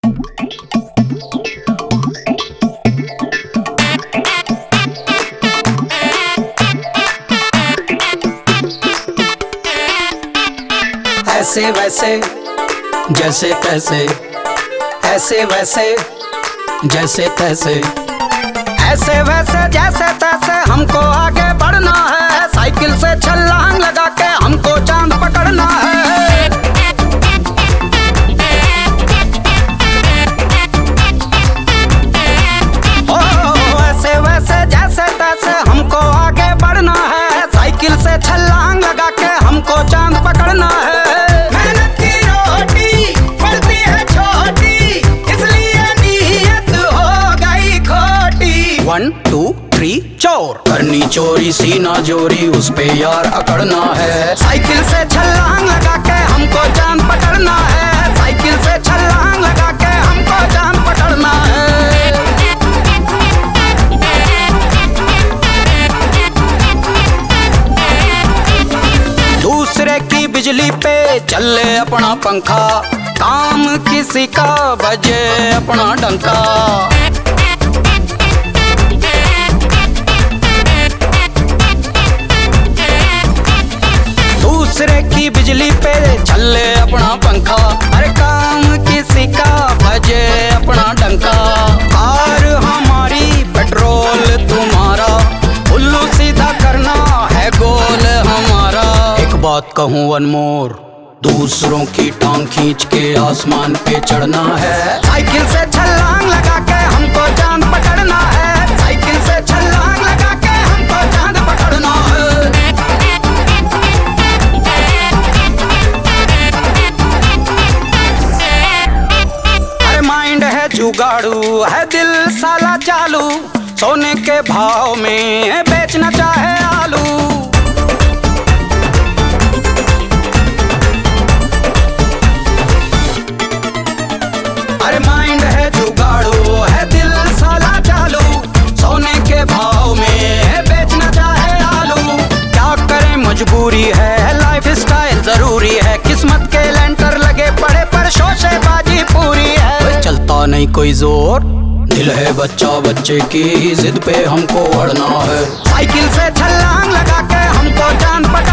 ऐसे वैसे जैसे तैसे, ऐसे वैसे जैसे तैसे, ऐसे वैसे जैसे तैसे हमको आगे बढ़ना है। साइकिल से छलांग लगा के हमको चांद पकड़ना है। ओ ऐसे वैसे जैसे तैसे हमको आगे बढ़ना है। साइकिल से छलांग लगा के हमको चांद पकड़ना है। 1 2 3 4 करनी चोरी सीना जोरी, उस पे यार अकड़ना है। साइकिल से छलांग लगा के हमको चांद पकड़ना है। साइकिल से छलांग लगा के हमको चांद पकड़ना है। दूसरे की बिजली पे चले अपना पंखा, काम किसी का बजे अपना डंका। दूसरे की बिजली पे चले अपना पंखा, अरे काम किसी का बजे अपना डंका। कार हमारी पेट्रोल तुम्हारा, उल्लू सीधा करना है गोल हमारा। एक बात कहूँ वन मोर, दूसरों की टांग खींच के आसमान पे चढ़ना है। साइकिल से छलांग लगा के हमको चांद पकड़ना है। साइकिल से छलांग लगा के हमको चांद पकड़ना है। जुगाड़ू है दिल साला चालू, सोने के भाव में बेचना चाहे आलू। अरे माइंड है जुगाड़ू है दिल साला चालू, सोने के भाव में बेचना चाहे आलू। क्या करें मजबूरी है, लाइफ स्टाइल जरूरी है। किस्मत के लेंटर लगे पड़े पर शोशेबाजी पूरी है। चलता नहीं कोई जोर, दिल है बच्चा बच्चे की, जिद पे हमको अड़ना है। साइकिल से छलांग लगा के हमको चांद पकड़ना